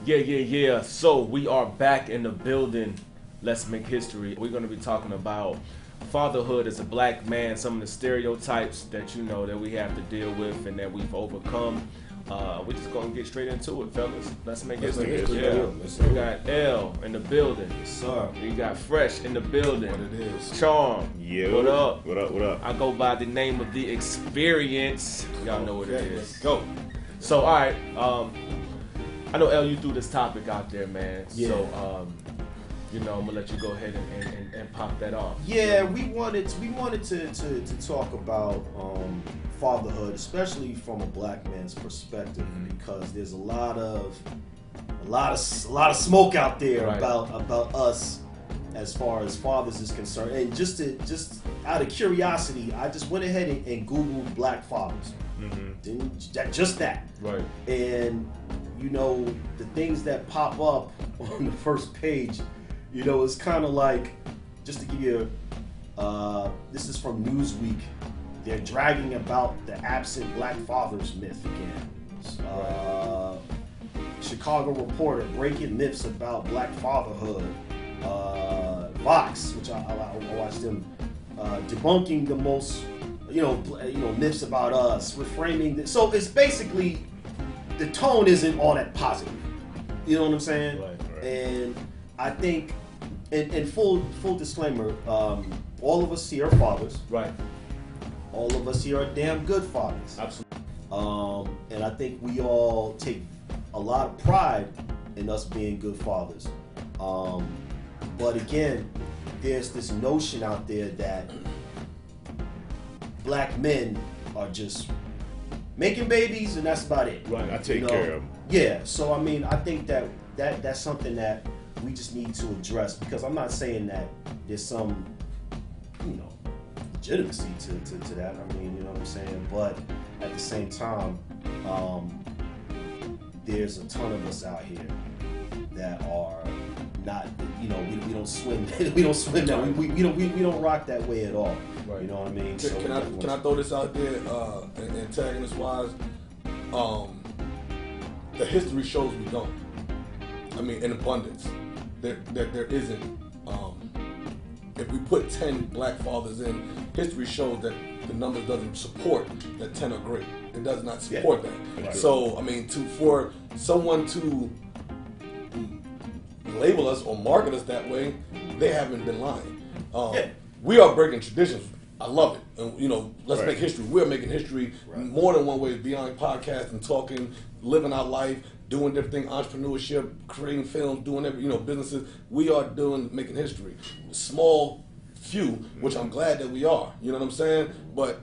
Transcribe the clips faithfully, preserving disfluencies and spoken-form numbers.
Yeah, yeah, yeah. So we are back in the building. Let's make history. We're going to be talking about fatherhood as a black man, some of the stereotypes that you know that we have to deal with and that we've overcome. Uh, we're just going to get straight into it, fellas. Let's make Let's history. make history. Yeah. Let's We do got L in the building. Yes, sir. We got Fresh in the building. What it is. Charm. Yo. What up? What up? What up? I go by the name of The Experience. Y'all know what it Okay, is. let's go. So, all right. Um, I know, L, you threw this topic out there, man. Yeah. So, um, you know, I'm gonna let you go ahead and, and, and, and pop that off. Yeah, we wanted to, we wanted to, to, to talk about um, fatherhood, especially from a black man's perspective, because there's a lot of a lot of a lot of smoke out there Right. about about us as far as fathers is concerned. And just to just out of curiosity, I just went ahead and, and Googled black fathers. Mm-hmm. Didn't, that, just that. Right. And you know, the things that pop up on the first page, you know, it's kind of like, just to give you a, uh, this is from Newsweek. They're dragging about the absent black fathers myth again. Uh, Chicago Reporter breaking myths about black fatherhood. Uh, Vox, which I, I, I watched them, uh, debunking the most, you know, you know, myths about us, reframing. The, so it's basically, the tone isn't all that positive. You know what I'm saying? Right, right. And I think, and, and full full disclaimer, um, all of us here are fathers. Right. All of us here are damn good fathers. Absolutely. Um, and I think we all take a lot of pride in us being good fathers. Um, but again, there's this notion out there that black men are just making babies and that's about it. Right. I take You know? care of them. Yeah, so I mean, I think that, that that's something that we just need to address, because I'm not saying that there's some, you know, legitimacy to, to, to that. I mean, you know what I'm saying? But at the same time, um, there's a ton of us out here that are not, you know, we, we don't swim, we don't swim that, we, we, we don't we, we don't rock that way at all. Right. You know what I mean? Can, can I can I throw this out there, uh, and, and antagonist wise? Um, the history shows we don't. I mean, in abundance, there there, there isn't. Um, if we put ten black fathers in, history shows that the numbers doesn't support that ten are great. It does not support Yeah. that. Right. So I mean, to for someone to label us or market us that way, they haven't been lying. Um, Yeah. We are breaking traditions. I love it. And, you know, let's Right. make history. We're making history more than one way, beyond podcasting, talking, living our life, doing different things, entrepreneurship, creating films, doing every, you know, businesses. We are doing, making history. Small few, which I'm glad that we are. You know what I'm saying? But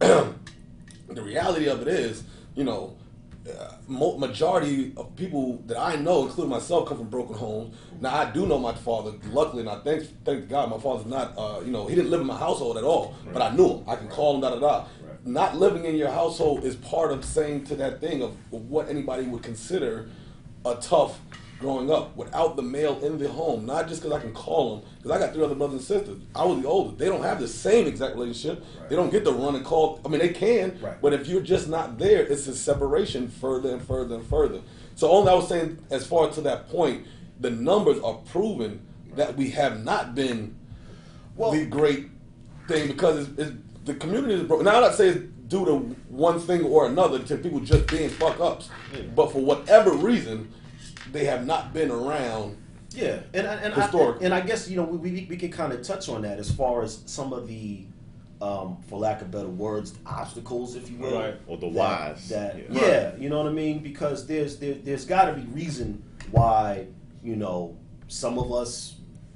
the reality of it is, you know, uh, mo- majority of people that I know, including myself, come from broken homes. Now I do know my father. Luckily, and I thank thank God, my father's not. Uh, you know, he didn't live in my household at all. But I knew him. I can call him. Da da da. Not living in your household is part of saying to that thing of, of what anybody would consider a tough growing up without the male in the home. Not just because I can call them, because I got three other brothers and sisters. I was the oldest. They don't have the same exact relationship. Right. They don't get to run and call. I mean, they can, Right. but if you're just not there, it's a separation further and further and further. So only I was saying, as far to that point, the numbers are proving that we have not been Well- the great thing, because it's, it's, the community is broken. Now, I'm not saying it's due to one thing or another, to people just being fuck ups, but for whatever reason, they have not been around. Yeah, and I- and I, Historically. and I guess, you know, we we, we can kind of touch on that as far as some of the, um, for lack of better words, obstacles, if you will, Right. Or the that- whys. That Yeah. yeah, you know what I mean? Because there's there, there's got to be reason why, you know, some of us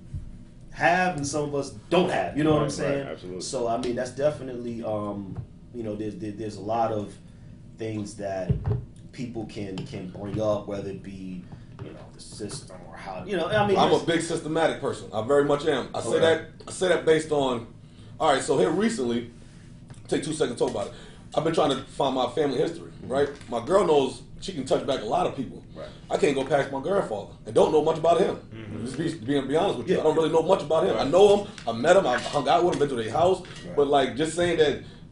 have and some of us don't have. You know what I'm Right, saying? right, absolutely. So I mean, that's definitely, um, you know, there's there, there's a lot of things that people can can bring up, whether it be, you know, the system or how, you know, I mean, I'm a there's- big systematic person. I very much am. I say Okay. that. I say that based on. All right, so here recently, take two seconds to talk about it. I've been trying to find my family history. Right, my girl knows she can touch back a lot of people. Right. I can't go past my grandfather and don't know much about him. Just be, being be honest with you, Yeah. I don't really know much about him. I know him. I met him. I hung out with him. Been to their house. Right. But like just saying that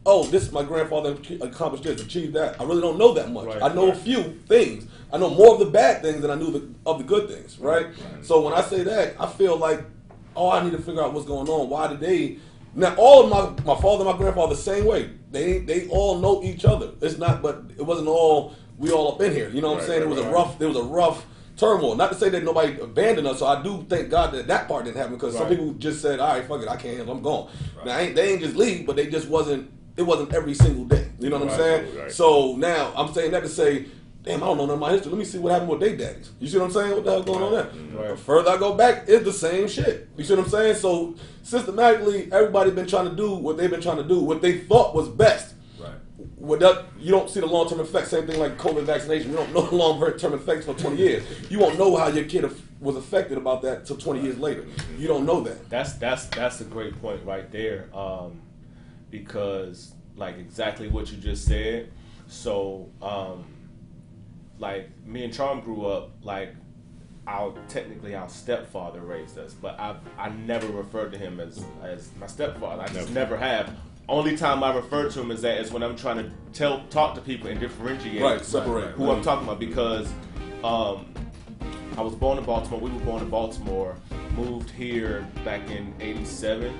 oh, this my grandfather accomplished this, achieved that. I really don't know that much. Right, I know right. a few things. I know more of the bad things than I knew the, of the good things, right? Right. So when I say that, I feel like, oh, I need to figure out what's going on. Why did they? Now, all of my my father and my grandfather the same way. They they all know each other. It's not, but it wasn't all we all up in here. You know what Right, I'm saying? right, it was right. a rough. There was a rough turmoil. Not to say that nobody abandoned us. So I do thank God that that part didn't happen because some Right. people just said, all right, fuck it, I can't handle. I'm gone. Right. Now I ain't, they ain't just leave, but they just wasn't. It wasn't every single day. You know what I'm Right, saying? right. So now I'm saying that to say, damn, I don't know none of my history. Let me see what happened with their daddies. You see what I'm saying? What the hell's going on there? Right. The further I go back, it's the same shit. You see what I'm saying? So systematically, everybody's been trying to do what they've been trying to do, what they thought was best. Right. Without, you don't see the long-term effects. Same thing like COVID vaccination. We don't know the long-term effects for twenty years. You won't know how your kid was affected about that until twenty years later. You don't know that. That's that's that's a great point right there, um, because like exactly what you just said. So, um, like me and Charm grew up like our technically our stepfather raised us, but I I never referred to him as as my stepfather. I just never, never have. Only time I refer to him as that is when I'm trying to tell talk to people and differentiate Right, separate. who I'm talking about because. Um, I was born in Baltimore. We were born in Baltimore. Moved here back in eighty-seven.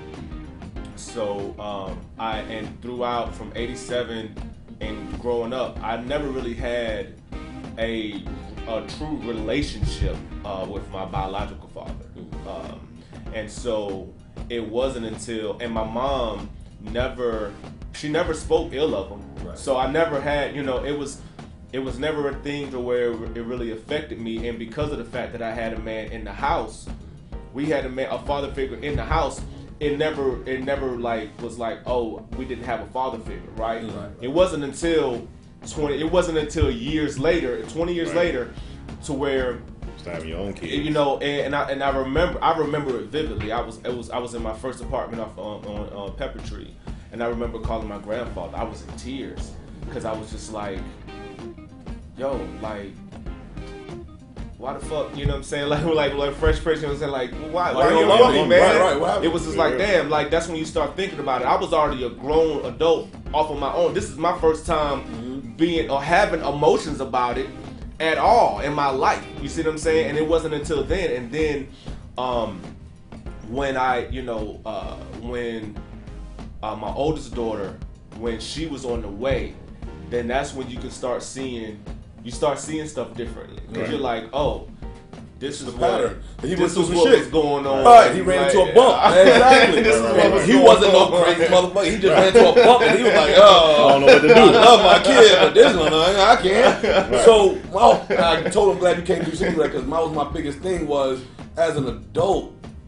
So um, I and throughout from eighty-seven and growing up, I never really had a a true relationship uh, with my biological father. Um, and so it wasn't until and my mom never she never spoke ill of him. Right. So I never had you know it was. It was never a thing to where it really affected me, and because of the fact that I had a man in the house, we had a man, a father figure in the house. It never, it never like was like, oh, we didn't have a father figure, right? Right, right. It wasn't until twenty. It wasn't until years later, twenty years Right. later, to where Start having your own kids. you know, and, and I and I remember, I remember it vividly. I was, it was, I was in my first apartment off on, on, on Pepper Tree, and I remember calling my grandfather. I was in tears because I was just like. Yo, like, why the fuck, you know what I'm saying? Like, like, like Fresh Prince, you know what I'm saying? Like, why, why, Why are you you don't love love me, me? man? Right, right, what happened? It was just Yeah, like, yeah. damn, like, that's when you start thinking about it. I was already a grown adult off of my own. This is my first time Mm-hmm. being, or having emotions about it at all in my life. You see what I'm saying? And it wasn't until then. And then, um, when I, you know, uh, when uh, my oldest daughter, when she was on the way, then that's when you can start seeing, you start seeing stuff differently. Because Right. you're like, oh, this is the what, pattern. He this went through is some what shit. was going on. Right, he ran into a bump. Exactly. This is what And was he going wasn't no on. crazy motherfucker. He just ran into a bump and he was like, oh, I don't know what to do. I love my kid, but this one, I can't. So, well, I told him glad you came through City because my was my biggest thing was as an adult.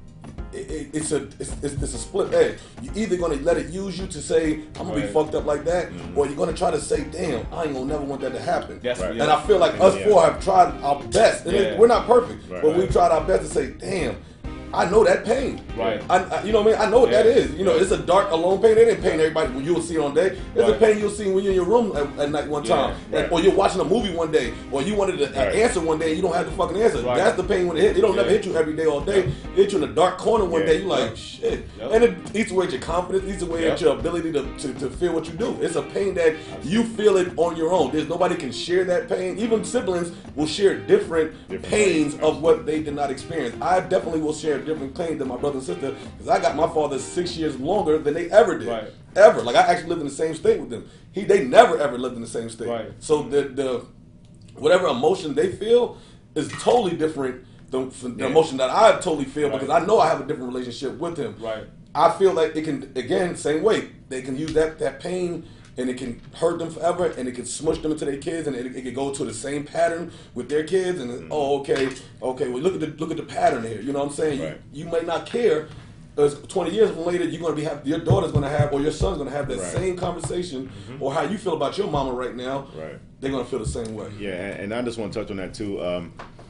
It, it, it's a it's, it's, it's a split edge. You're either gonna let it use you to say I'm gonna be Right. fucked up like that, Mm-hmm. or you're gonna try to say, damn, I ain't gonna never want that to happen. That's Right. what- And I feel like And us yeah. four have tried our best. And it- Yeah. we're not perfect, Right. but Right. we've tried our best to say, damn, I know that pain. Right. I, I, you know what I mean? I know what that Yeah. is. You know, Right. it's a dark, alone pain. It ain't pain everybody when you'll see it on day. It's a Right. pain you'll see when you're in your room at, at night one Yeah. time. Right. And- or you're watching a movie one day, or you wanted an Right. answer one day and you don't have the fucking answer. Right. That's the pain when it hit. It don't never Yeah. hit you every day, all day. It hit you in a dark corner one Yeah. day. You like, Yep. shit. Yep. And it eats away at your confidence, eats away Yep. at your ability to, to, to feel what you do. It's a pain that you feel it on your own. There's nobody can share that pain. Even siblings will share different, Different pains ways. of what they did not experience. I definitely will share different pains than my brother and sister because I got my father six years longer than they ever did. Right. Ever. Like I actually lived in the same state with them. He they never ever lived in the same state. Right. So the the whatever emotion they feel is totally different than the Yeah. emotion that I totally feel Right. because I know I have a different relationship with him. Right. I feel like it can again same way they can use that that pain and it can hurt them forever and it can smush them into their kids and it, it can go to the same pattern with their kids and Mm-hmm. oh okay okay well look at the look at the pattern here you know what I'm saying Right. you, you might not care because twenty years from later you're gonna be have your daughter's gonna have or your son's gonna have that Right. same conversation or how you feel about your mama right now Right. they're gonna feel the same way. Yeah, and, and I just want to touch on that too. Um,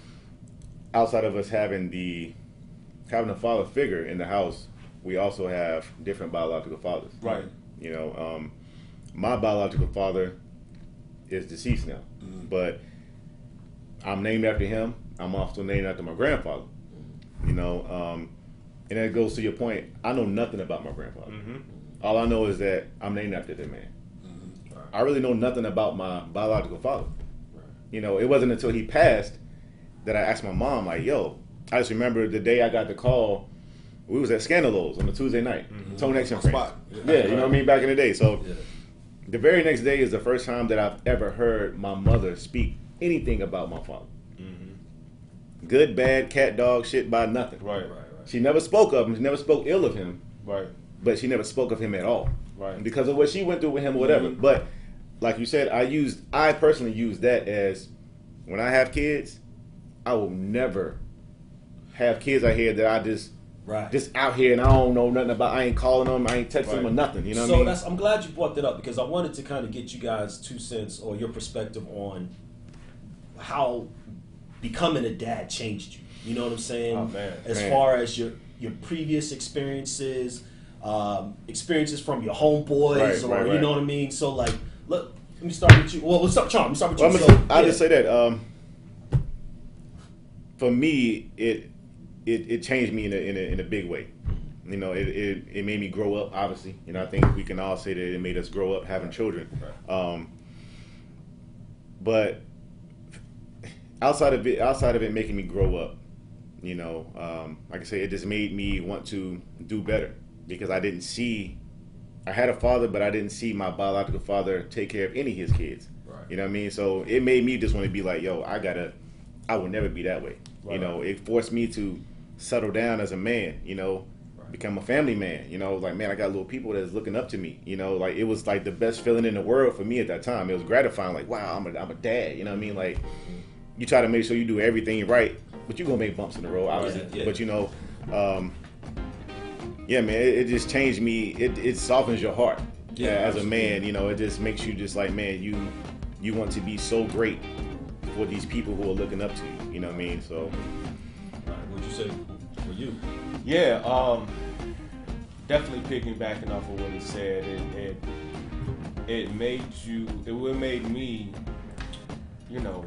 outside of us having the having a father figure in the house, we also have different biological fathers. Right. You know, um, my biological father is deceased now, but I'm named after him. I'm also named after my grandfather. You know, um, and that goes to your point. I know nothing about my grandfather. Mm-hmm. All I know is that I'm named after that man. Mm-hmm. Right. I really know nothing about my biological father. Right. You know, it wasn't until he passed that I asked my mom, like, yo, I just remember the day I got the call, we was at Scandalos on a Tuesday night. Mm-hmm. Tone X and Friends. Yeah. yeah, you know what I mean? Back in the day. So yeah. The very next day is the first time that I've ever heard my mother speak anything about my father. Mm-hmm. Good, bad, cat, dog, shit, by nothing. Right, right, right. She never spoke of him. She never spoke ill of him. Right. But she never spoke of him at all. Right. Because of what she went through with him or whatever. Mm-hmm. But like you said, I used, I personally use that as, when I have kids, I will never have kids out here that I just, right. just out here and I don't know nothing about. I ain't calling them, I ain't texting right. them or nothing. You know what so I mean? That's, I'm glad you brought that up because I wanted to kind of get you guys two cents or your perspective on how becoming a dad changed you. You know what I'm saying? Oh, man. As man. far as your your previous experiences, um, experiences from your homeboys, right, or right, right. you know what I mean. So like, look, let me start with you. Well, let's start, Charm. Let's start with you. Well, so, I'll yeah. just say that um, for me, it it, it changed me in a, in a in a big way. You know, it, it it made me grow up. Obviously, you know, I think we can all say that it made us grow up having children. Um, but outside of it, outside of it making me grow up, you know, um, like I say, it just made me want to do better because I didn't see. I had a father, but I didn't see my biological father take care of any of his kids. Right. You know what I mean? So it made me just want to be like, yo, I gotta, I will never be that way. Right. You know, it forced me to settle down as a man, you know, right. become a family man, you know, like, man, I got little people that's looking up to me, you know, like it was like the best feeling in the world for me at that time. It was gratifying, like, wow, I'm a, I'm a dad, you know what I mean? Like, you try to make sure you do everything right, but you're gonna make bumps in the road, obviously. Yeah, yeah. But you know, um, yeah, man, it, it just changed me. It, it softens your heart yeah, as absolutely. a man. You know, it just makes you just like, man, you you want to be so great for these people who are looking up to you. You know what I mean? So, all right, what'd you say for you? Yeah, um, definitely piggybacking off of what he said. It it, it made you. It made me. You know,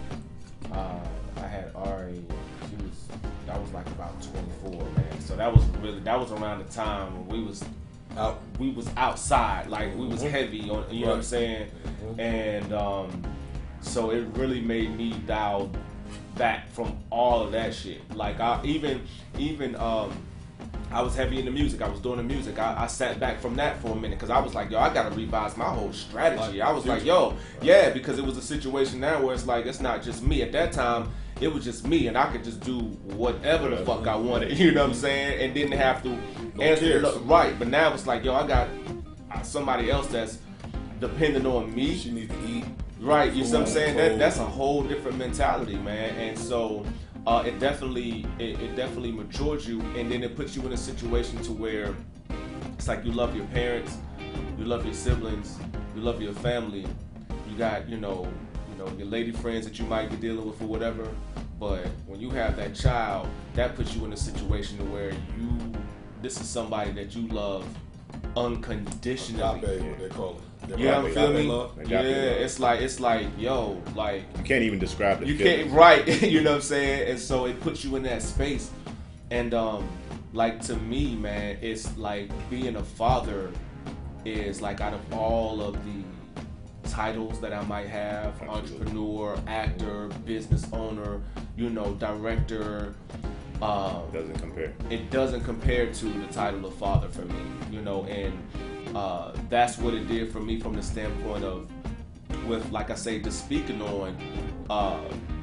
uh, I had Ari. She was. I was like about twenty-four, man. So that was really that was around the time when we was out. We was outside, like we was heavy on. You know what I'm saying? And um, so it really made me dial back from all of that shit. Like I even even um, I was heavy in the music. I was doing the music. I, I sat back from that for a minute because I was like, yo, I gotta revise my whole strategy. I was like, yo, yeah, because it was a situation now where it's like it's not just me. At that time, it was just me, and I could just do whatever the fuck I wanted. You know what I'm saying? And didn't have to no answer it right. But now it's like, yo, I got somebody else that's depending on me. She needs to eat. Right, you see what I'm saying? That that's a whole different mentality, man. And so uh, it definitely it, it definitely matures you, and then it puts you in a situation to where it's like you love your parents, you love your siblings, you love your family. You got, you know, you know, your lady friends that you might be dealing with or whatever. But when you have that child, that puts you in a situation to where you this is somebody that you love unconditionally. Agape, what they call it. You know what I'm feeling? Yeah, love. it's like it's like yo, like you can't even describe the you feeling. can't right. You know what I'm saying? And so it puts you in that space. And um, like to me, man, it's like being a father is like out of all of the titles that I might have, Absolutely. entrepreneur, actor, business owner, you know, director. Um, doesn't compare. It doesn't compare to the title of father for me, you know, and uh, that's what it did for me from the standpoint of, with like I say, just speaking on, uh,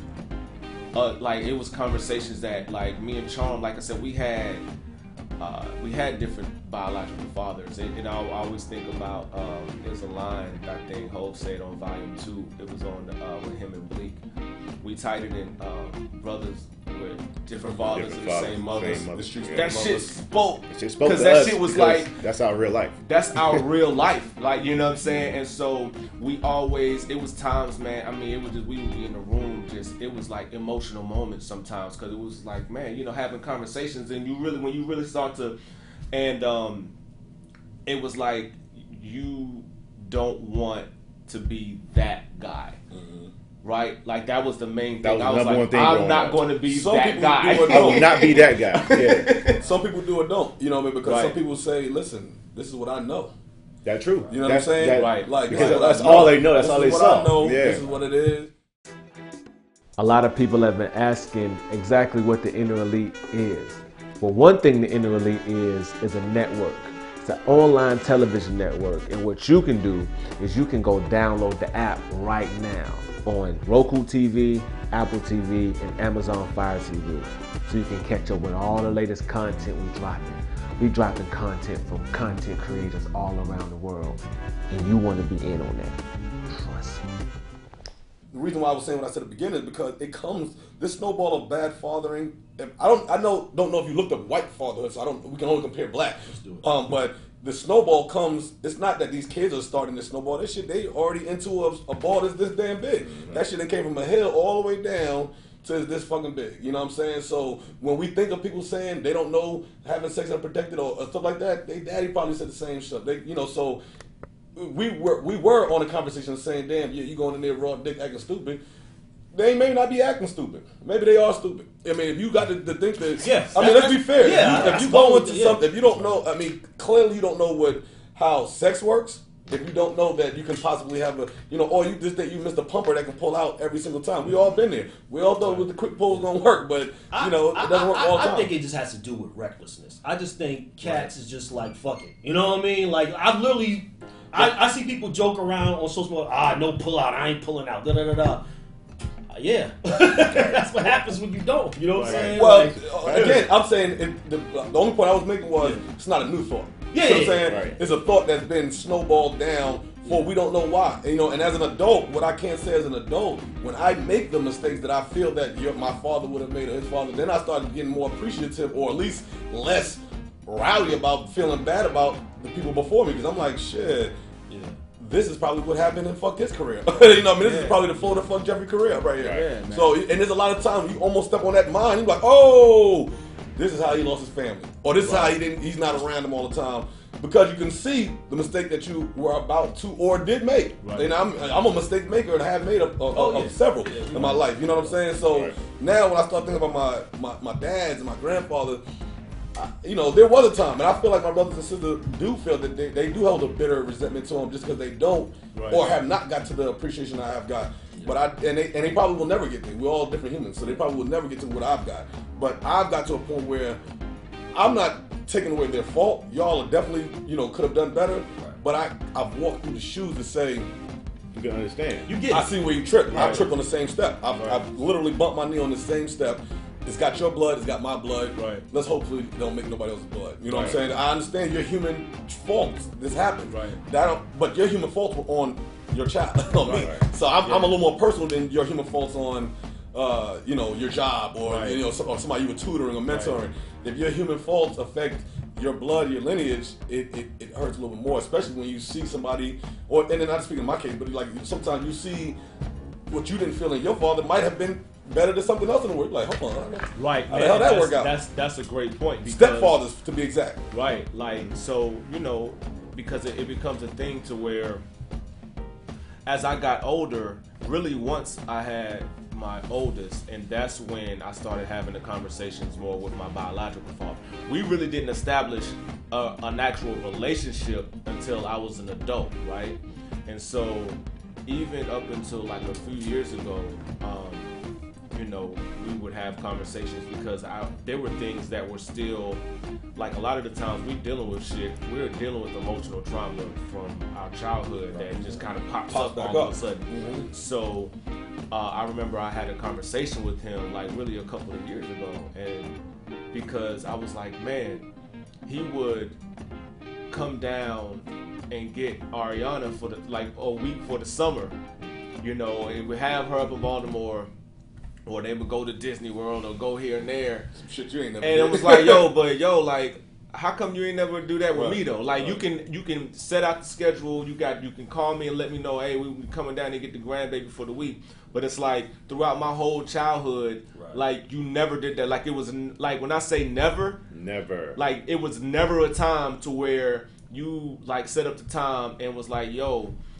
uh, like it was conversations that like me and Charm, like I said, we had, uh, we had different biological fathers, and, and I, I always think about um, there's a line that I think Hov said on Volume Two. It was on uh, with him and Bleak. We tied it in um, brothers with different fathers Different and the fathers, same mothers. same mothers. That Yeah. shit spoke. It spoke Because to that us shit was because like, that's our real life. that's our real life. Like, you know what I'm saying? And so we always, it was times, man, I mean, it was just, we would be in the room, just, it was like emotional moments sometimes. Because it was like, man, you know, having conversations. And you really, when you really start to, and um, it was like, you don't want to be that guy. Mm-hmm. right? Like that was the main That thing. was I the was number like, one thing I'm growing not up. going to be Some that people guy. do it. I will not be that guy. Yeah, Some people do or don't. You know what I mean? Because Right. some people say, "Listen, this is what I know." that's true. You know that's, what I'm saying? that- Right. Like Because this is what that's I know. all they know. That's This all is they what saw. I know. Yeah. This is what it is. A lot of people have been asking exactly what the Inner Elite is. Well, one thing the Inner Elite is, is a network. It's an online television network. And what you can do is you can go download the app right now on Roku T V, Apple T V, and Amazon Fire T V. So you can catch up with all the latest content we dropping. We dropping content from content creators all around the world. And you want to be in on that. Trust me. The reason why I was saying what I said at the beginning is because it comes this snowball of bad fathering. and I don't I know don't know if you looked up white fatherhood, so I don't we can only compare black. Um, but the snowball comes. It's not that these kids are starting this snowball. This shit they already into a, a ball that's this damn big. Mm-hmm. That shit that came from a hill all the way down to it's this fucking big. You know what I'm saying? So when we think of people saying they don't know having sex unprotected or, or stuff like that, they daddy probably said the same stuff. They you know so. We were we were on a conversation saying, "Damn, you you going in there raw dick acting stupid." They may not be acting stupid. Maybe they are stupid. I mean, if you got to, to think that, Yes, I mean, that- let's be fair. yeah, if you, I if you go suppose, into yeah. something, if you don't know, I mean, clearly you don't know what how sex works. If you don't know that you can possibly have a, you know, or you just think you missed a pumper that can pull out every single time. We all been there. We all know with the quick pull's gonna work, but you know, it doesn't work I, all the I, time. I think it just has to do with recklessness. I just think cats is just like fuck it. You know what I mean? Like I've literally, I, I see people joke around on social media. Ah, no pull out. I ain't pulling out. Da da da da. Uh, yeah, that's what happens when you don't. You know what I'm saying? Well, Like, uh, again, I'm saying it, the, the only point I was making was it's not a new thought. Yeah, you know what I'm yeah, saying? right. It's a thought that's been snowballed down for we don't know why. And, you know, and as an adult, what I can't say as an adult, when I make the mistakes that I feel that your, my father would have made or his father, then I started getting more appreciative or at least less rowdy about feeling bad about the people before me because I'm like, shit. This is probably what happened in fuck his career. you know, I mean, this Yeah. is probably the flow to fuck Jeffrey career right here. Yeah, man. So, and there's a lot of times you almost step on that mine. You're like, oh, this is how he lost his family, or this is how he didn't. He's not around them all the time because you can see the mistake that you were about to or did make. Right. And I'm I'm a mistake maker and I have made a, a, Oh, a- yeah. several Yeah. in my life. You know what I'm saying? So Right. now when I start thinking about my my, my dads and my grandfather. I- You know, there was a time, and I feel like my brothers and sisters do feel that they, they do hold a bitter resentment to them just because they don't Right. or have not got to the appreciation I have got. But I and they and they probably will never get there. We're all different humans, so they probably will never get to what I've got. But I've got to a point where I'm not taking away their fault. Y'all are definitely, you know, could have done better. But I I've walked through the shoes to say, You can understand. you get I it. see where you tripped. I Right. tripped on the same step. I've, Right. I've literally bumped my knee on the same step. It's got your blood. It's got my blood. Right. Let's hopefully it don't make nobody else's blood. You know what I'm Right. saying? I understand your human faults. This happened. Right. That don't, but your human faults were on your child, on me. Right, right. So I'm, Yeah. I'm a little more personal than your human faults on, uh, you know, your job or Right. you know some, or somebody you were tutoring or mentoring. Right. If your human faults affect your blood, your lineage, it, it, it hurts a little bit more, especially when you see somebody, or and then not speaking in my case, but like sometimes you see what you didn't feel in your father might have been better than something else in the world. Like, hold on, Right, How man. the hell that that's, work out? That's that's a great point. Because, Stepfathers, to be exact. Right, like so, you know, because it, it becomes a thing to where, as I got older, really once I had my oldest, and that's when I started having the conversations more with my biological father. We really didn't establish a, an actual relationship until I was an adult, right? And so, even up until like a few years ago, um, you know, we would have conversations because I, there were things that were still, like a lot of the times we dealing with shit, we're dealing with emotional trauma from our childhood that just kind of pops, Pops up back all up. of a sudden. Mhm. So uh, I remember I had a conversation with him like really a couple of years ago, and because I was like, man, he would come down and get Ariana for the like a week for the summer, you know, and we have her up in Baltimore, or they would go to Disney World or go here and there. Some shit you ain't never And did. it was like, yo, but yo, like, how come you ain't never do that with Right. me though? Like, you Right. can you can set out the schedule. You got you can call me and let me know, hey, we we coming down and get the grandbaby for the week. But it's like throughout my whole childhood, Right. like you never did that. Like it was n- like when I say never, Never. like it was never a time to where you like set up the time and was like, yo,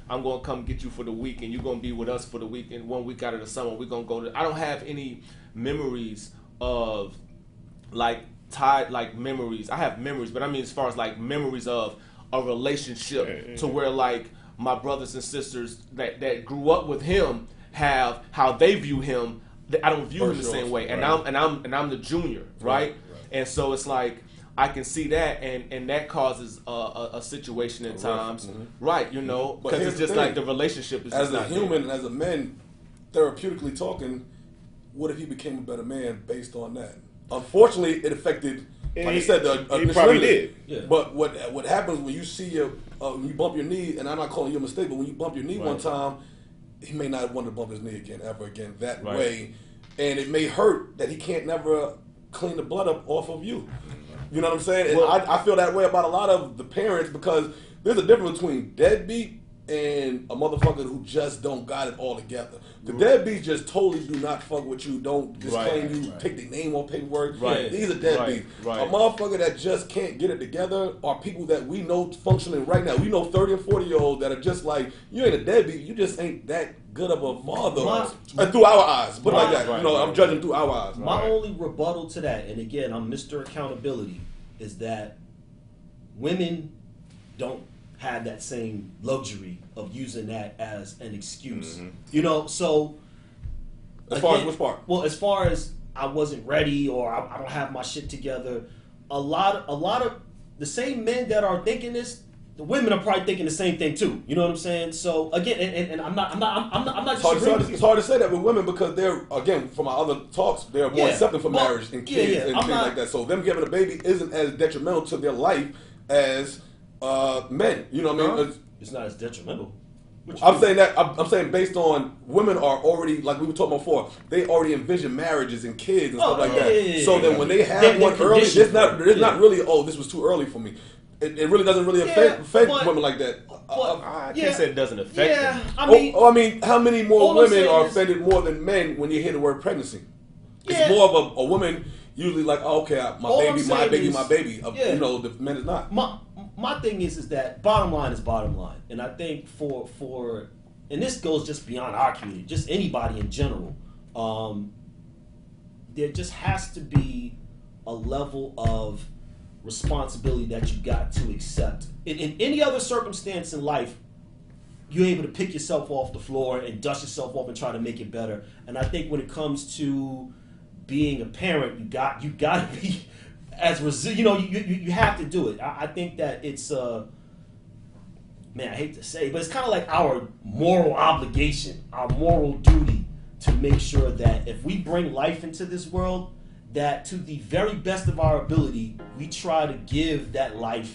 I'm gonna come get you for the week, and you're gonna be with us for the week. And one week out of the summer, we're gonna go to. I don't have any memories of like tied like memories. I have memories, but I mean as far as like memories of a relationship Yeah, yeah, to yeah. where like my brothers and sisters that that grew up with him have how they view him. I don't view him the First same yours, way, and right. I'm and I'm and I'm the junior, right? Right, right. And so it's like I can see that, and and that causes a, a, a situation at rift, times, mhm. right? You know, But because here's it's the just thing. like the relationship is As just a not human there. and as a man, therapeutically talking, what if he became a better man based on that? Unfortunately, it affected, like He- you said, the he initial probably image. did. Yeah. But what what happens when you see your, uh, when you bump your knee, and I'm not calling you a mistake, but when you bump your knee one Right. time, he may not want to bump his knee again, ever again, that Right. way. And it may hurt that he can't never clean the blood up off of you. You know what I'm saying? And Well- I, I feel that way about a lot of the parents because there's a difference between deadbeat and a motherfucker who just don't got it all together. The deadbeats just totally do not fuck with you, don't just Right, claim you, right. take their name on paperwork. Right, These are deadbeats. right, right. A motherfucker that just can't get it together are people that we know functioning right now. We know thirty and forty year olds that are just like, you ain't a deadbeat, you just ain't that good of a father. My- and through our eyes, put it like My- that. Right, you know, right, I'm judging through our eyes. My Right. only rebuttal to that, and again, I'm Mister Accountability, is that women don't have that same luxury of using that as an excuse. Mhm. You know, so As far as which part? Well, as far as I wasn't ready or I, I don't have my shit together, a lot, a lot of the same men that are thinking this, the women are probably thinking the same thing too. You know what I'm saying? So again, and, and, and I'm not, I'm not, I'm, I'm not, I'm not It's hard, disagreeing to, with it's you. hard to say that with women because they're, again, from our other talks, they're more Yeah. accepting for Well, marriage and yeah, kids yeah. and I'm things not- like that. So them giving a baby isn't as detrimental to their life as uh, men. You know what I mean? Huh? It's- It's not as detrimental. I'm saying that I'm, I'm saying based on women are already like we were talking about before, they already envision marriages and kids and Oh, stuff like yeah, that. yeah, yeah, so yeah. then when they have They're- one they're early, conditioned it's not for it. it's Yeah. not really oh this was too early for me. It, it really doesn't really Yeah, affect, affect but- women like that. but- Uh, I can't Yeah. say it doesn't affect Yeah, them. I mean, oh, oh, I mean, how many more all I'm women saying are is- offended more than men when you hear the word pregnancy? It's Yeah. more of a, a woman usually like, oh, okay, I- my All I'm baby, my saying baby, is- my baby. Uh, yeah. You know, the men is not. my my thing is is that bottom line is bottom line, and I think for for and this goes just beyond our community, just anybody in general. Um, there just has to be a level of responsibility that you got to accept. In, in any other circumstance in life, you're able to pick yourself off the floor and dust yourself off and try to make it better. And I think when it comes to being a parent, you got you got to be as resi- you know you, you you have to do it. I, I think that it's uh man, I hate to say, but it's kind of like our moral obligation, our moral duty to make sure that if we bring life into this world, that to the very best of our ability, we try to give that life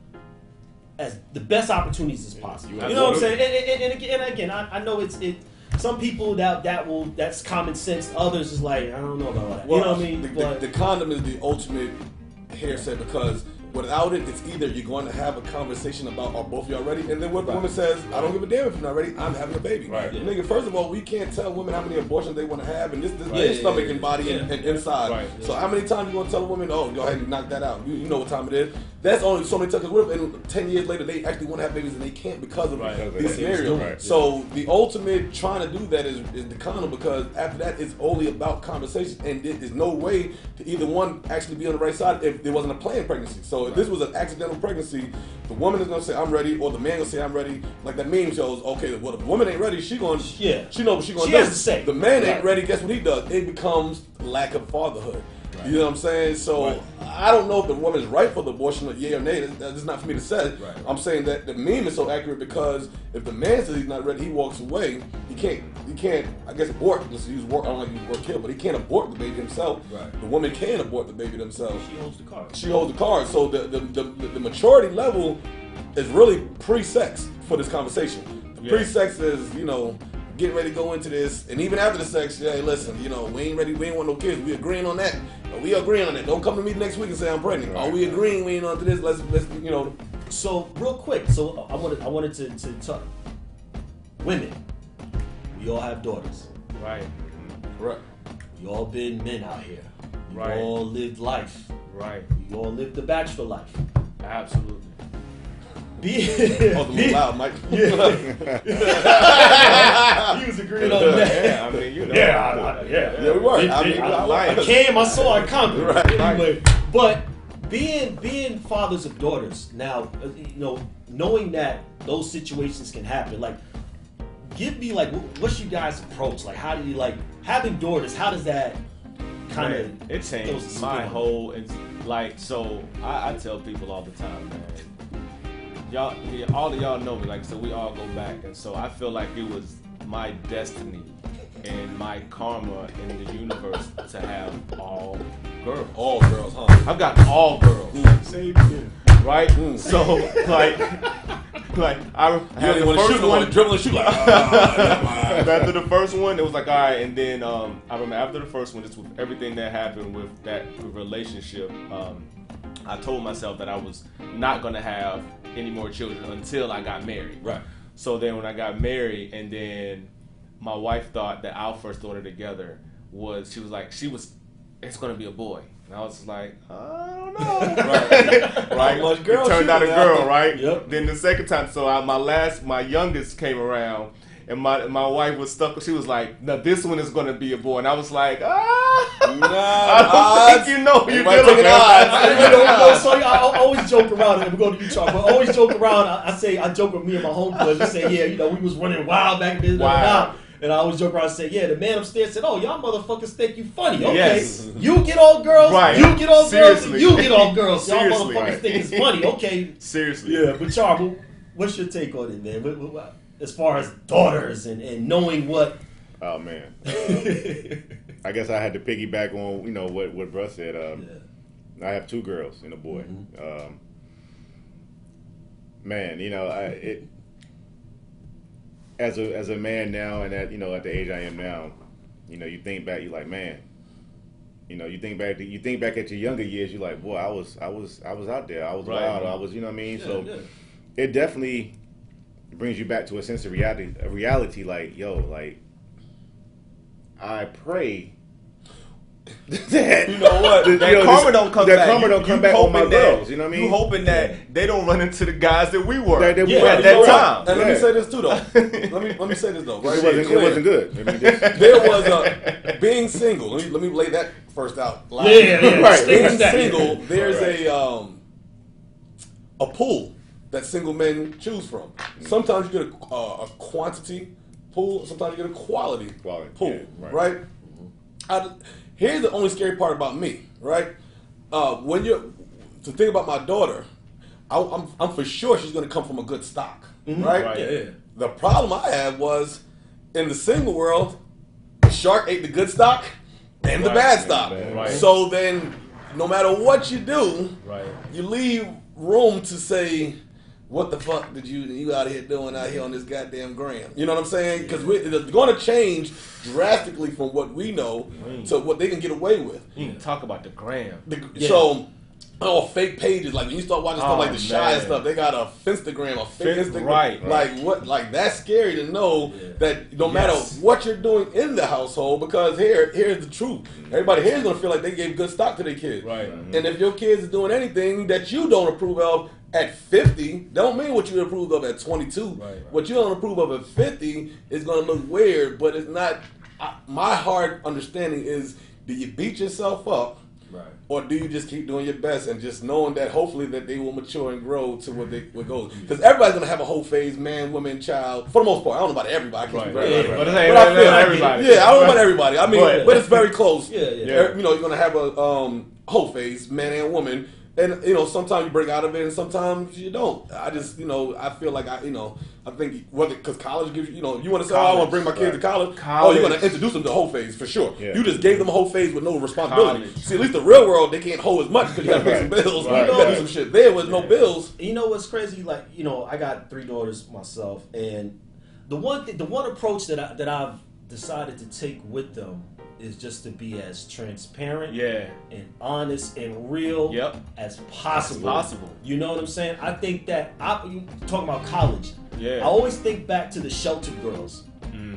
as the best opportunities as possible. you You know what I'm absolutely- saying? And, and, and again, and again I, I know it's it. Some people that that will that's common sense. Others is like I don't know about that. you know what I mean? The, But- the, the condom is the ultimate hearsay because without it, it's either you're going to have a conversation about are both of y'all ready, and then what the woman says, I don't give a damn if you're not ready. I'm having a baby. Right. Yeah. Nigga, first of all, we can't tell women how many abortions they want to have, and this this Right. their Yeah, stomach yeah, and body and, yeah. and inside. Right. So how many times you gonna tell a woman, oh, go ahead and knock that out? You, you know what time it is. That's only so many times. Because what if in ten years later they actually want to have babies and they can't because of Right. these scenarios? Right. So the ultimate trying to do that is, is the condom because after that it's only about conversation and there- there's no way to either one actually be on the right side if there wasn't a planned pregnancy. So if this was an accidental pregnancy, the woman is gonna say I'm ready, or the man gonna say I'm ready. Like that meme shows, okay, well if the woman ain't ready, she gonna Yeah. she know what she gonna She do. has to say. The man ain't Right. ready. Guess what he does? It becomes lack of fatherhood. You know what I'm saying? So Right. I don't know if the woman's right for the abortion, or yay or nay. That's, that's not for me to say. Right. I'm saying that the meme is so accurate because if the man says he's not ready, he walks away. He can't. He can't. I guess abort. Let's use work. I don't like to use word kill, but he can't abort the baby himself. Right. The woman can abort the baby themselves. she holds the card. She holds the card. So the the, the, the maturity level is really pre-sex for this conversation. The Yeah. pre-sex is, you know, getting ready to go into this, and even after the sex, hey, listen, you know, we ain't ready, we ain't want no kids. We agreeing on that. We agreeing on that. Don't come to me next week and say I'm pregnant. Right. Are we agreeing we ain't on to this? Let's let's you know. So real quick, so I wanted I wanted to, to talk. Women, we all have daughters. Right. Right. We all been men out here. We Right. all lived life. Right. We all lived the bachelor life. Absolutely. Be, Oh, the little loud, Mike. Yeah. He was agreeing on that. Yeah, I mean, you know. Yeah, I- I- yeah. Yeah, we were. It- I it- mean, I, I- I came, I saw, I conquered. Right. Anyway, but being being fathers of daughters now, uh, you know, knowing that those situations can happen, like, give me like, wh- what's you guys' approach? Like, how do you like having daughters? How does that kind of Man, it changed my whole it's like so I, I tell people all the time, man, y'all yeah, all of y'all know me, like so we all go back, and so I feel like it was my destiny and my karma in the universe to have all girls. All girls, huh? I've got all girls. Same here. Right? So like like I You had didn't the want to first shoot one one, dribbling, shoot like. ah, after the first one, it was like, all right, and then um, I remember after the first one, just with everything that happened with that relationship, um, I told myself that I was not gonna have any more children until I got married. Right. So then when I got married, and then my wife thought that our first daughter together was, she was like, she was, it's gonna be a boy. And I was like, I don't know. Right. Right? How much girl it turned out a shooting girl, out? right? Yep. Then the second time, so I, my last, my youngest came around, and my my wife was stuck. She was like, "No, this one is going to be a boy," and I was like, "Ah, Nah, I don't odds. think you know who you're Everybody dealing taking with." odds. you know, you know, so I, I always joke around, and we go to Utah, but I always joke around. I, I say, I joke with me and my homeboys. We say, yeah, you know, we was running wild back then. Wow. And I always joke around and say, yeah, the man upstairs said, oh, y'all motherfuckers think you funny. Okay, Yes. you get all girls, Right. you get all Seriously. girls, you get all girls. Y'all Seriously. motherfuckers Right. think it's funny. Okay. Seriously. Yeah, but Char, what's your take on it, man? What, what, what, as far as daughters and, and knowing what... Oh man, uh, I guess I had to piggyback on you know what what Bruh said. Um, Yeah. I have two girls and a boy. Mm-hmm. Um, man, you know, I, it as a as a man now, and at you know at the age I am now, you know, you think back, you're like, man, you know, you think back, to, you think back at your younger years, you're like, boy, I was I was I was out there, I was Right. wild, I was, you know what I mean? Yeah, so yeah. it definitely brings you back to a sense of reality. A reality, like, yo, like, I pray. that, You know what? that, That you know, karma this- don't come that back. karma You- don't come you back on my hoping that- girls. You know what I mean? You hoping that they don't run into the guys that we were That- that we at were. that You know what? time. And let me Yeah. say this too, though. let me let me say this though. Right? It wasn't, it Clear. wasn't good. I mean, just, There was a being single. Let me let me lay that first out loud. Yeah, yeah, Right. Being That- single, there's Right. a um a pool that single men choose from. Sometimes you get a, uh, a quantity pool. Sometimes you get a quality, Quality, pool. yeah, right. right. I, here's the only scary part about me. Right. Uh, when you're to think about my daughter, I, I'm I'm for sure she's going to come from a good stock. Right. Right. Yeah, yeah. The problem I had was in the single world, the shark ate the good stock and the Right. bad stock. Right. So then, no matter what you do, Right. you leave room to say, "What the fuck did you you out here doing out here on this goddamn gram?" You know what I'm saying? Because it's going to change drastically from what we know to what they can get away with. You can talk about the gram. The, Yeah. So, oh, fake pages. Like when you start watching stuff Oh, like the Shy and man. stuff, they got a Finstagram, a fake Fin- Instagram. right, Like what? Like that's scary to know Yeah. that no matter Yes. what you're doing in the household, because here, here's the truth. Everybody here is gonna feel like they gave good stock to their kids. Right. And if your kids is doing anything that you don't approve of at fifty, don't mean what you approve of at twenty-two. Right, right. What you don't approve of at fifty is gonna look weird, but it's not. I, my hard understanding is: do you beat yourself up? Right. Or do you just keep doing your best and just knowing that hopefully that they will mature and grow to what they what goes? Because everybody's gonna have a whole phase, man, woman, child. For the most part, I don't know about everybody. I can't speak Right. for Yeah, everybody. but it But ain't- I it feel ain't like- everybody. Yeah, I don't know about everybody. I mean, But- but, it's very close. Yeah, yeah. Er, You know, you're gonna have a um, whole phase, man and woman. And you know, sometimes you break out of it, and sometimes you don't. I just, you know, I feel like I, you know, I think whether because college gives you, you know, you want to say, oh, I want to bring my kids to college. Oh, College. you're gonna introduce them to whole phase for sure. Yeah. You just gave them a whole phase with no responsibility. College. See, at least the real world they can't hold as much because you got to pay some Right. bills. Right. You got to do some shit. There was no bills. You know what's crazy? Like, you know, I got three daughters myself, and the one th- the one approach that I, that I've decided to take with them is just to be as transparent Yeah. and honest and real Yep. as possible. As possible. You know what I'm saying? I think that I you talking about college. Yeah. I always think back to the sheltered girls. Mm-hmm.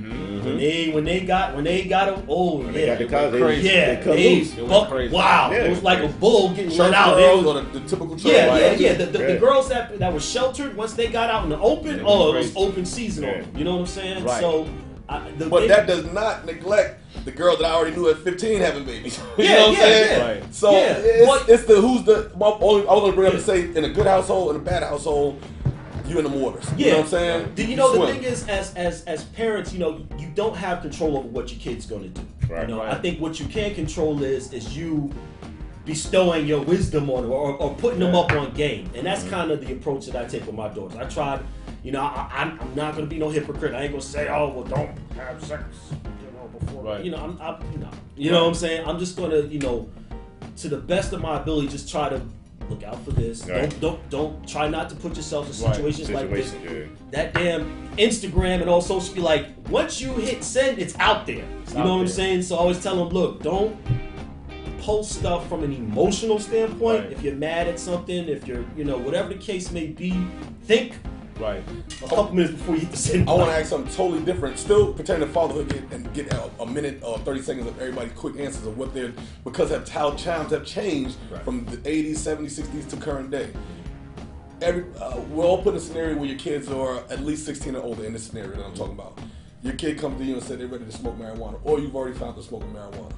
When they when they got when they got a oh When yeah they got the college, they, crazy. yeah they cut they loose. It went buck- crazy. wow Yeah. it was like a bull getting Church let out. They girls was- or the, the typical church. yeah, right? yeah, yeah. The, the, the Yeah. girls that that were sheltered once they got out in the open, Yeah, oh, it was crazy. open season on Yeah. them. You know what I'm saying? Right. So, I, the But thing- that does not neglect the girl that I already knew at fifteen having babies. you Yeah, know what I'm yeah, saying? yeah. Right. So Yeah, it's, but- it's the who's the. My only, I was going to bring up Yeah. to say in a good household and a bad household, you in the waters. You Yeah. know what I'm saying? Do you know the swim. thing is, as as as parents, you know, you don't have control over what your kid's going to do. Right, you know, right. I think what you can control is is you bestowing your wisdom on them or, or putting them Yeah. up on game, and that's kind of the approach that I take with my daughters. I tried, you know, I, I'm, I'm not going to be no hypocrite. I ain't going to say, oh, well, don't have sex, you know, before. Right. You know, I'm, I'm you know, you know what I'm saying. I'm just going to, you know, to the best of my ability, just try to look out for this. Right. Don't don't don't try not to put yourself in Right. situations like this. Situation, That damn Instagram and all social be like, once you hit send, it's out there. It's you out know what I'm there. saying? So I always tell them, look, don't post stuff from an emotional standpoint. Right. If you're mad at something, if you're, you know, whatever the case may be, think Right. a couple minutes before you hit the send I want to button. ask something totally different. Still pertaining to fatherhood get, and get a, a minute or thirty seconds of everybody's quick answers of what they're, because of how times have changed Right. from the eighties, seventies, sixties to current day. Every uh, we're all put in a scenario where your kids are at least sixteen or older in this scenario that I'm talking about. Your kid comes to you and said they're ready to smoke marijuana, or you've already found them smoking marijuana.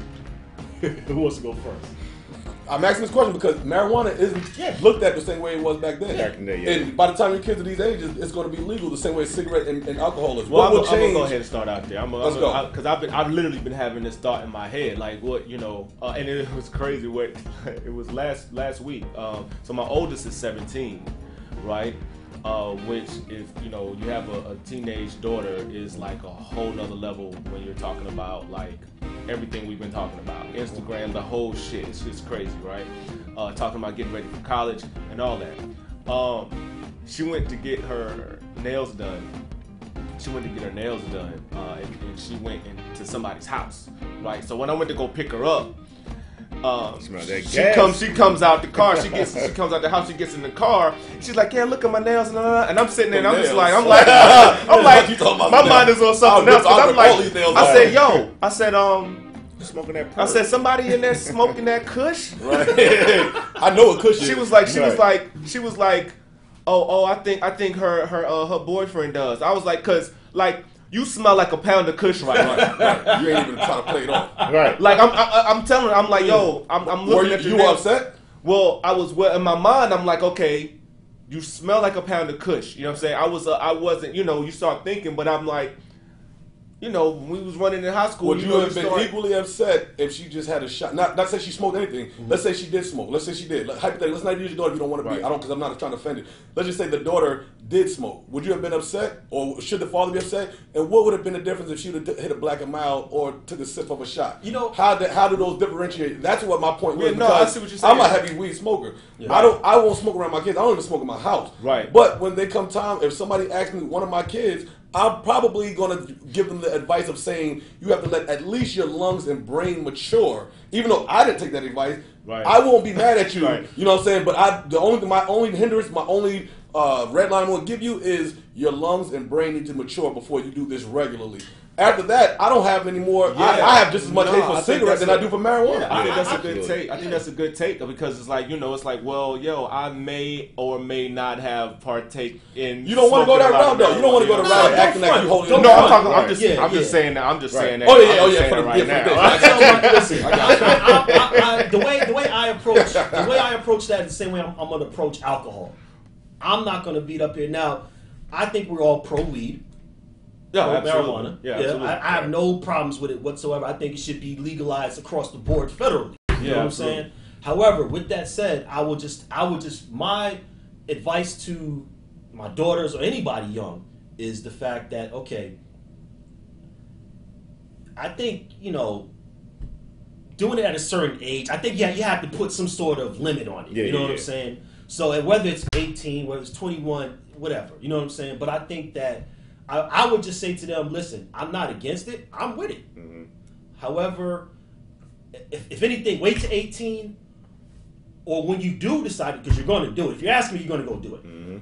Who wants to go first? I'm asking this question because marijuana isn't Yeah. looked at the same way it was back then. Back in the day, yeah. And by the time your kids are these ages, it's going to be legal the same way cigarette and, and alcohol is. Well, I'm, what will gonna- I'm gonna change? go ahead and start out there. I'm Let's gonna, go. because I've been, I've literally been having this thought in my head, like what you know, uh, and it was crazy. What it was last last week. Um, so my oldest is seventeen, right? Uh, which, if you know, you have a, a teenage daughter, is like a whole nother level when you're talking about like everything we've been talking about, Instagram, the whole shit. It's just crazy, right? Uh, talking about getting ready for college and all that. Um, she went to get her nails done. She went to get her nails done, uh, and, and she went into somebody's house, right? So when I went to go pick her up, um, Smell that she gas. comes, she comes out the car. She gets, she comes out the house. She gets in the car. She's like, "Yeah, look at my nails," and, and I'm sitting there, and I'm just Nails. like, I'm like, I'm like, You talking about my nails. mind is on something I'll else. rip- 'Cause I'll I'm rip all these nails like, I off. said, "Yo," I said, um, smoking that. I said, somebody in there smoking that Kush. Right. I know what Kush is. She was like, she was Right. like, she was like, oh, oh, I think, I think her, her, uh, her boyfriend does. I was like, cause like you smell like a pound of Kush right now. You ain't even trying to play it off. Right. Like I'm, I, I'm telling her, I'm like, yo, I'm, I'm Were looking you, at your you nails. upset? Well, I was well in my mind. I'm like, okay, you smell like a pound of Kush. You know what I'm saying? I was, uh, I wasn't. You know, you start thinking, but I'm like, you know, when we was running in high school, Would you, you know, have been start- equally upset if she just had a shot? Not, not say she smoked anything. Mm-hmm. Let's say she did smoke. Let's say she did. Like, hypothetically, let's not use your daughter if you don't want to Right. be. I don't, because I'm not trying to offend it. Let's just say the daughter did smoke. Would you have been upset, or should the father be upset? And what would have been the difference if she would have hit a black and mild or took a sip of a shot? You know- how do, how do those differentiate? That's what my point was. Yeah, no, I because see what you're saying. I'm a heavy weed smoker. Yeah. I don't. I won't smoke around my kids. I don't even smoke in my house. Right. But when they come time, if somebody asks me one of my kids, I'm probably going to give them the advice of saying you have to let at least your lungs and brain mature. Even though I didn't take that advice, Right. I won't be mad at you. Right. You know what I'm saying? But I, the only my only hindrance, my only uh, red line I'm going to give you is your lungs and brain need to mature before you do this regularly. After that, I don't have any more. I, Yeah. I have just as much No, hate I for think cigarettes that's than I a- do for marijuana. I think that's a Absolutely. good take. I think that's a good take because it's like, you know, it's like, well, yo, I may or may not have partake in. You don't wanna go smoking that a lot route, of though. You don't wanna go the marijuana. route No, acting like don't you holding front. No, it I'm down. talking. I'm Right. just. Yeah, I'm just yeah. saying that. I'm just Right. saying that. Oh, yeah, I'm oh, just yeah, saying for that the- right yeah, for now. the- I tell my, listen, I, I, I, the way the way I approach the way I approach that is the same way I'm, I'm going to approach alcohol. I'm not going to beat up here now. I think we're all pro weed, Yeah, pro absolutely. marijuana. Yeah, absolutely. I, I have no problems with it whatsoever. I think it should be legalized across the board federally. You Yeah, know what I'm absolutely. saying? However, with that said, I will just I would just my advice to my daughters or anybody young is the fact that okay, I think you know. Doing it at a certain age, I think yeah, you have to put some sort of limit on it. Yeah, you know yeah, what I'm yeah. saying? So and whether it's eighteen, whether it's twenty-one, whatever, you know what I'm saying? But I think that I, I would just say to them, listen, I'm not against it. I'm with it. Mm-hmm. However, if, if anything, wait to eighteen, or when you do decide, because you're going to do it. If you ask me, you're going to go do it. Mm-hmm.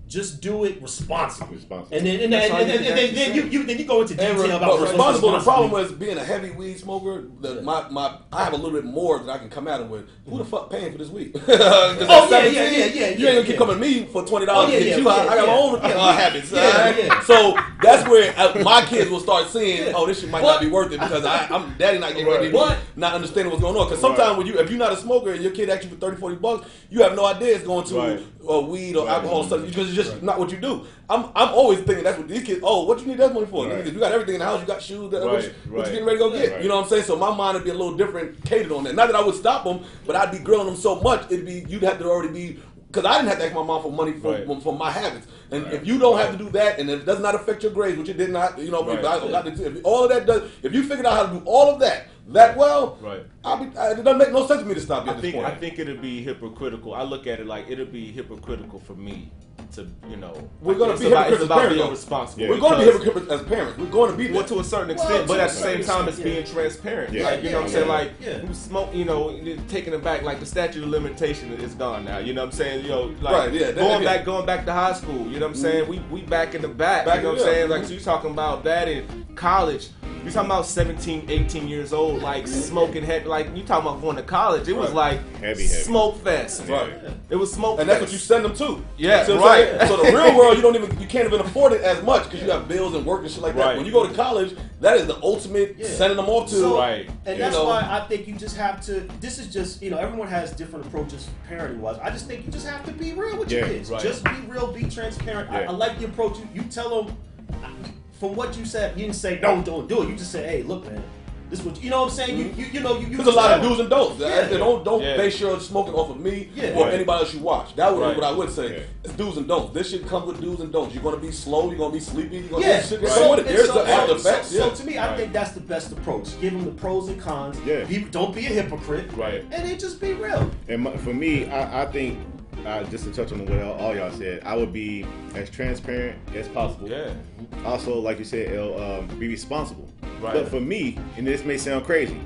just do it responsibly. Responsible. And then and, That's then, all and, you then, can and then, actually then you, say. you then you go into detail And re- about but what's responsible. The problem responsibly. was being a heavy weed smoker. The, my my I have a little bit more that I can come at him with. Who the fuck paying for this weed? Oh, yeah, yeah, yeah, yeah, You ain't yeah, gonna keep yeah. coming to me for twenty dollars Oh, yeah, to get yeah, you high. yeah, I got my yeah. own Yeah, uh, habits. yeah, alright? yeah. So that's where uh, my kids will start seeing, Yeah. oh, this shit might But- not be worth it because I, I'm daddy not getting ready, But- not understanding what's going on. Because sometimes Right. when you, if you're not a smoker and your kid asks you for thirty, forty bucks, you have no idea it's going to Right. uh, weed or Right. alcohol or something because it's just not what you do. I'm I'm always thinking that's what these kids. Oh, what you need that money for? Right. Niggas, you got everything in the house. You got shoes. That, Right, what, you, what right. you getting ready to go get? Right. You know what I'm saying? So my mind would be a little different catered on that. Not that I would stop them, but I'd be grilling them so much it'd be you'd have to already be. Because I didn't have to ask my mom for money for, Right. for my habits. And Right. if you don't have to do that, and if it does not affect your grades, which it did not, you know, Right. if, I, got the, if all of that does, if you figured out how to do all of that that well, Right. I'll be, I, it doesn't make no sense for me to stop you I at this think point. I think it'd be hypocritical. I look at it like it'd be hypocritical for me to, you know. We're like, gonna it's be about, hypocrites it's as about parents, being though. responsible. Yeah. We're going to be because- hypocrites as parents. We're going to be Well, that. to a certain Well, extent, to but a at the same certain time, it's extent, being transparent. Yeah. Like, you know what I'm Yeah, saying? Like, yeah. who smoke, you know, taking it back, like the statute of limitation is gone now. You know what I'm saying? You know, like Right, yeah, that- going yeah. back, going back to high school. You know what I'm saying? We we back in the back. Back you know in- what I'm yeah. saying? Like, so you talking about that in college. You talking about seventeen, eighteen years old, like smoking heavy. Like you talking about going to college. It was Right. like Heavy, heavy. smoke fest. Right. It was smoke And fest. that's what you send them to. Yeah, See what I'm right. saying? So the real world, you don't even, you can't even afford it as much because you have bills and work and shit like that. Right. When you go to college, that is the ultimate Yeah. sending them off to. So- Right. And You that's know. why I think you just have to. This is just, you know, everyone has different approaches parenting wise. I just think you just have to be real with your Yeah, kids. right. Just be real, be transparent. I, Yeah. I like the approach. You, you tell them, from what you said, you didn't say, no, don't do it. You just said, hey, look, man, this is what, you know what I'm saying? You, you, you know, you, you There's a lot of tell do's and don'ts. Yeah. They don't don't Yeah. base your smoking off of me Yeah. or Right. anybody else you watch. That would Right. be what I would say. Yeah. It's do's and don'ts. This shit comes with do's and don'ts. You're gonna be slow. You're gonna be sleepy. You're gonna Yeah, this shit Right. come so, with it. and There's so, the after so, effects. so, Yeah. to me, I Right. think that's the best approach. Give them the pros and cons. Yeah. Be, don't be a hypocrite. Right. And then just be real. And my, for me, I, I think, uh, just to touch on what all, all y'all said, I would be as transparent as possible. Yeah. Also, like you said, L, um, be responsible. Right. But for me, and this may sound crazy,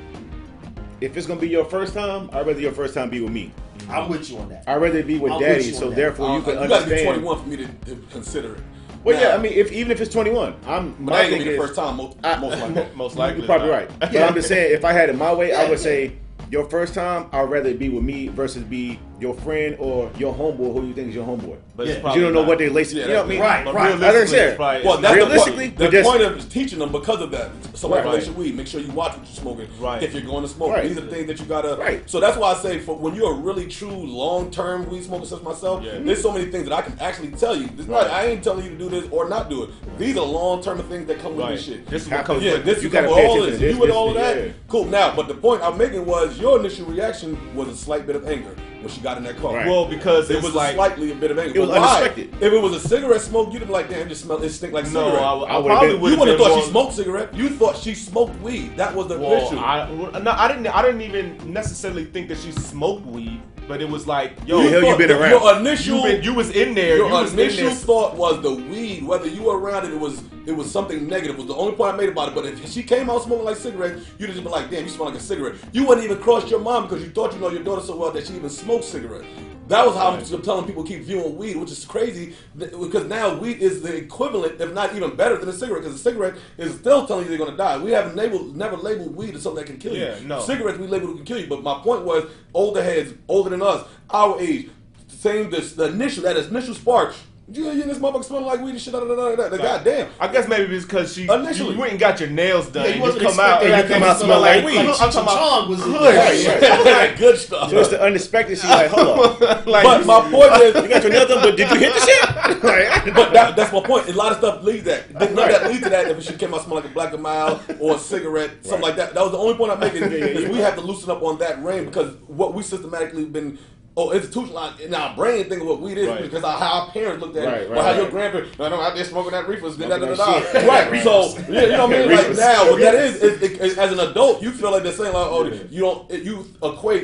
if it's gonna be your first time, I'd rather your first time be with me. I'm with you on that. I'd rather be with I'm with daddy, you so on that. therefore you Uh, can you gotta be understand. twenty-one for me to, to consider it. Well, Now, yeah, I mean, if even if it's twenty-one, I'm but my that ain't thing gonna be is, the first time. Most, I- most likely. Most likely. you're probably not. right. But I'm just saying, if I had it my way, Yeah, I would yeah. say your first time, I'd rather it be with me versus be your friend or your homeboy who you think is your homeboy. But Yeah. it's But you don't know not. what they lace. Yeah, you know what I mean? Right, But right. I realistically, understand. it's probably- Well, that's Realistically, the point. but The just- point of teaching them because of that. So like Right. relation weed, make sure you watch what you're smoking. Right. If you're going to smoke, Right. these are the things that you gotta. Right. So that's why I say, for when you're a really true long-term weed smoker such as myself, Yeah. there's so many things that I can actually tell you. It's Right. not, I ain't telling you to do this or not do it. These are long-term things that come with Right. this shit. This is Have what to- comes Yeah, with this You you gotta got pay all attention this. to this, You with this, all of that, yeah. cool. Now, but the point I'm making was your initial reaction was a slight bit of anger when she got in that car. Right. Well, because It it was like slightly a bit of anger. It was But why? unexpected. If it was a cigarette smoke, you'd have been like, damn, it just smell, it stink like no, cigarette. I, I, I would've probably been- would You would have been thought more- she smoked cigarette. You thought she smoked weed. That was the Well, issue. I, well, no, I didn't. I didn't even necessarily think that she smoked weed, but it was like, yo, the hell you thought been that around? Your initial, you, been, you was in there. your You was in initial there. thought was the weed. Whether you were around it, it was it was something negative. Was the only point I made about it. But if she came out smoking like cigarettes, you'd have just been like, damn, you smell like a cigarette. You wouldn't even cross your mind because you thought you know your daughter so well that she even smoked cigarettes. That was how I'm telling people keep viewing weed, which is crazy th- because now weed is the equivalent, if not even better than a cigarette, because a cigarette is still telling you they're going to die. We haven't labeled, never labeled weed as something that can kill you. Yeah, no. Cigarettes we labeled can kill you, but my point was older heads, older than us, our age, same this the initial that initial spark. Yeah, yeah, this motherfucker smelling like weed and shit. Da, da, da, da, da. Like, goddamn. I guess maybe it's because she Initially. you went and got your nails done. Yeah, you and wasn't you come out expecting and you that come out to smell like weed. Like I'm Cheech and talking about Chong was in hood there. shit. That was like good stuff. So it's the unexpected. She's like, hold up. Like, But my point is, You got your nails done, but did you hit the shit? Like, but that, that's my point. A lot of stuff leads that. None of Right. that leads to that. If she came out smelling like a black and mild or a cigarette, something like that. That was the only point I'm making. Is we have to loosen up on that rein because what we systematically been. Oh, institutionalized in our brain think of what weed is Right. because of how our parents looked at Right, it, right, or how your right. grandparents, I know out there smoking that reefer, da, da, da, da, Smoking da. that shit. Right. Right. So yeah, you know what I mean. Like Reefers. now, what that is, is, is, as an adult, you feel like they're saying like, oh, you don't, you equate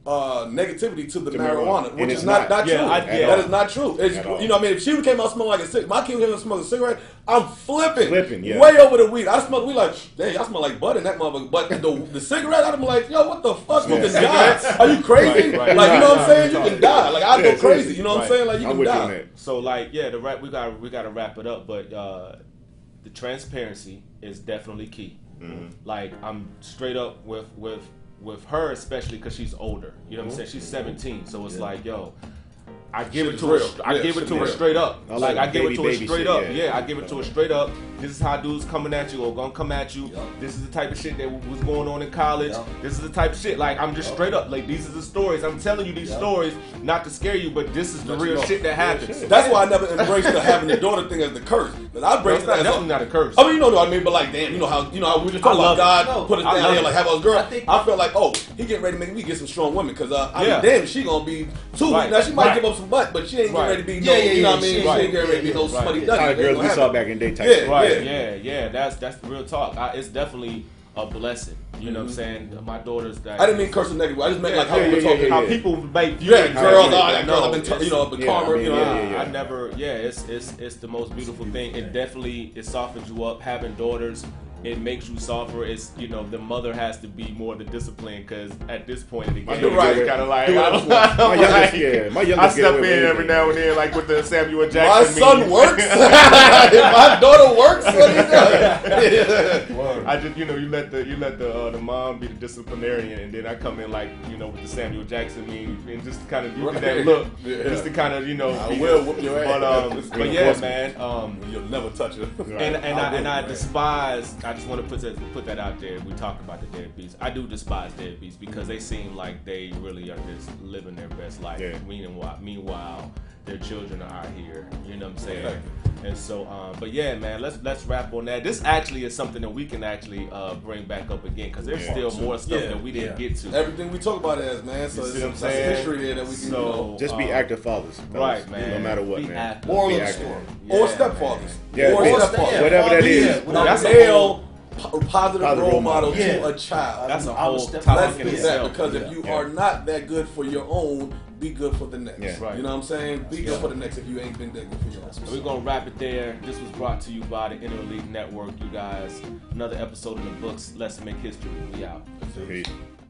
uh, negativity to the To marijuana, marijuana. which And is it's not, not. not Yeah, true. I- yeah. That is not true. It's, At all. you know, what I mean, if she came out smelling like a cigarette, my kid came out smelling a cigarette, I'm flipping, Flipping, yeah. way over the weed. I smell weed like, dang, y'all smell like butt in that motherfucker. But the, the cigarette, I'm like, yo, what the fuck? You Yeah. can die. Are you crazy? Right, right. Like, you know what I'm Right, saying? You right. can die. Like, I Yeah, go crazy. seriously. You know what I'm Right. saying? Like, you I'm can with you on die. that. So like yeah, the rap we got we got to wrap it up, but uh, the transparency is definitely key. Mm-hmm. Like I'm straight up with with with her, especially because she's older. You know what I'm saying? She's seventeen, so it's like yo. I give Shit it is to her. real. I Yeah, give it shit to is her real. straight up. I Like like I give it baby, to her baby straight shit, up. yeah. Yeah, I give it to her straight up. This is how dudes coming at you or gonna come at you. This is the type of shit that was going on in college. Yep. This is the type of shit. Like I'm just straight up. Like these are the stories. I'm telling you these stories not to scare you, but this is the Let you real know. shit that happens. That's why I never embraced the having the daughter thing as the curse. Because I Bro, embraced it's that not, as definitely a, not a curse. I mean, you know what I mean, but like, damn, you know how you know how we just talking I about love God it. No, put us I down love here it. like have us girl. I I, think- felt like, oh, he getting ready to make me get some strong women because uh, I Yeah. mean, damn, she gonna be too Right. weak. Now she might Right. give up some butt, but she ain't Right. getting ready to be Yeah, no, yeah, you know yeah, what I mean? she- She right. ain't getting ready to be no Right. smutty Yeah. ducky. Kind It of girls ain't we gonna saw happen. back in the day type. Yeah. shit. Right, yeah, yeah, that's that's the real talk. I, it's definitely a blessing. You know what I'm saying? My daughter's that. I didn't mean cursing negative. I just meant Yeah, like how yeah, we were yeah, talking. yeah, How yeah. people may view Yeah, it. girls, No, oh, that girl, I've been, it's- t- you know, been yeah, calmer, I mean, you know. yeah, yeah, I never, yeah, it's it's it's the most beautiful thing. It definitely it softens you up. Having daughters, it makes you softer. It's you know the mother has to be more the discipline because at this point in the game, daughter Right. it's kind of like do I'm whatever she wants. My like- youngest, yeah, my youngest I get step away with in every anything. now and then, like with the Samuel My Jackson. son meme. works. If my daughter works, what he does. I just, you know, you let the you let the uh, the mom be the disciplinarian, and then I come in like, you know, with the Samuel Jackson meme, and just kind of look at that Right. look, Yeah. just to kind of, you know, I be- will whoop your ass. But um, It's but yeah, reinforcement. man, um, You'll never touch it. Right. and and I, I and I will, man. despise. I just want to put that put that out there. We talk about the deadbeats. I do despise deadbeats because they seem like they really are just living their best life. Yeah. Meanwhile, meanwhile, their children are out here. You know what I'm saying? Exactly. And so, um, but yeah, man, let's let's wrap on that. This actually is something that we can actually uh, bring back up again because there's Yeah. still more stuff Yeah. that we didn't Yeah. get to. Everything we talk about it as, man. So You it's see what I'm that's saying? history there that we can, So, you know. Just be Um, active fathers. fellas. Right, man. No matter what, Be man. active. Moral Be of the active. story. Yeah, Or man. stepfathers. Yeah, or yeah. stepfathers. Whatever that Yeah, is. without That's the a Male, whole- po- positive, Positive role role model model. Yeah. to a child. That's a I was whole step- topic Let's in do itself. that because if you Yeah. are not that good for your own, be good for the next. Yeah. Right. You know what I'm saying? Be Yeah. good for the next if you ain't been that good for your own. We're gonna wrap it there. This was brought to you by the Inner Elite Network. You guys, another episode in the books. Let's make history. We out. Peace.